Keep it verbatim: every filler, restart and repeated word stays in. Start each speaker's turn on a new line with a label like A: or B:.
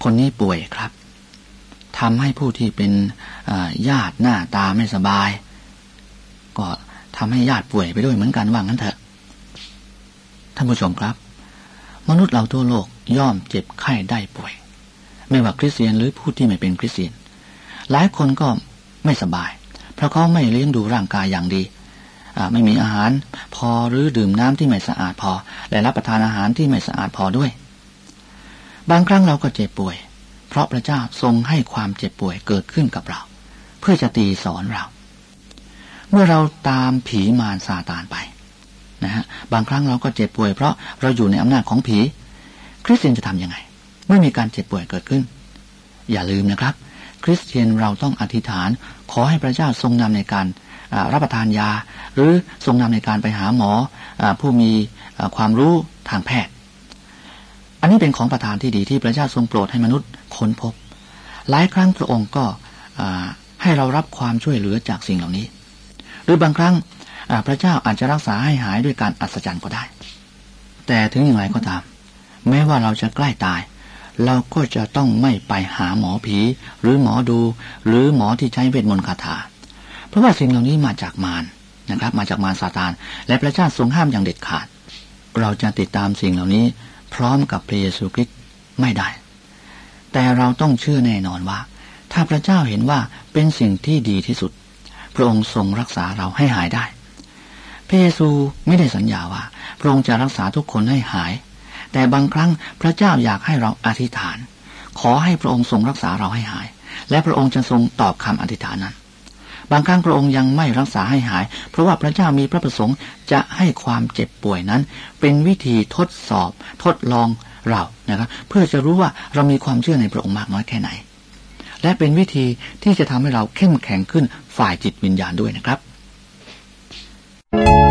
A: คนนี้ป่วยครับทำให้ผู้ที่เป็นญาติหน้าตาไม่สบายก็ทำให้ญาติป่วยไปด้วยเหมือนกันว่างั้นเถอะท่านผู้ชมครับมนุษย์เราทั่วโลกย่อมเจ็บไข้ได้ป่วยไม่ว่าคริสเตียนหรือผู้ที่ไม่เป็นคริสเตียนหลายคนก็ไม่สบายเพราะเขาไม่เลี้ยงดูร่างกายอย่างดีไม่มีอาหารพอหรือดื่มน้ำที่ไม่สะอาดพอและรับประทานอาหารที่ไม่สะอาดพอด้วยบางครั้งเราก็เจ็บป่วยเพราะพระเจ้าทรงให้ความเจ็บป่วยเกิดขึ้นกับเราเพื่อจะตีสอนเราเมื่อเราตามผีมารซาตานไปนะฮะบางครั้งเราก็เจ็บป่วยเพราะเราอยู่ในอำนาจของผีคริสเตียนจะทำยังไงเมื่อมีการเจ็บป่วยเกิดขึ้นอย่าลืมนะครับคริสเตียนเราต้องอธิษฐานขอให้พระเจ้าทรงนำในการรับประทานยาหรือทรงนำในการไปหาหมอผู้มีความรู้ทางแพทย์อันนี้เป็นของประทานที่ดีที่พระเจ้าทรงโปรดให้มนุษย์ค้นพบหลายครั้งพระองค์ก็ให้เรารับความช่วยเหลือจากสิ่งเหล่านี้หรือบางครั้งพระเจ้าอาจจะรักษาให้หายด้วยการอัศจรรย์ก็ได้แต่ถึงอย่างไรก็ตามแม้ว่าเราจะใกล้ตายเราก็จะต้องไม่ไปหาหมอผีหรือหมอดูหรือหมอที่ใช้เวทมนต์คาถาเพราะว่าสิ่งเหล่านี้มาจากมารนะครับมาจากมารซาตานและพระเจ้าทรงห้ามอย่างเด็ดขาดเราจะติดตามสิ่งเหล่านี้พร้อมกับพระเยซูคริสต์ไม่ได้แต่เราต้องเชื่อแน่นอนว่าถ้าพระเจ้าเห็นว่าเป็นสิ่งที่ดีที่สุดพระองค์ทรงรักษาเราให้หายได้พระเยซูไม่ได้สัญญาว่าพระองค์จะรักษาทุกคนให้หายแต่บางครั้งพระเจ้าอยากให้เราอธิษฐานขอให้พระองค์ทรงรักษาเราให้หายและพระองค์จะทรงตอบคำอธิษฐานนั้นบางครั้งพระองค์ยังไม่รักษาให้หายเพราะว่าพระเจ้ามีพระประสงค์จะให้ความเจ็บป่วยนั้นเป็นวิธีทดสอบทดลองเรานะครับเพื่อจะรู้ว่าเรามีความเชื่อในพระองค์มากน้อยแค่ไหนและเป็นวิธีที่จะทำให้เราเข้มแข็งขึ้นฝ่ายจิตวิญญาณด้วยนะครับ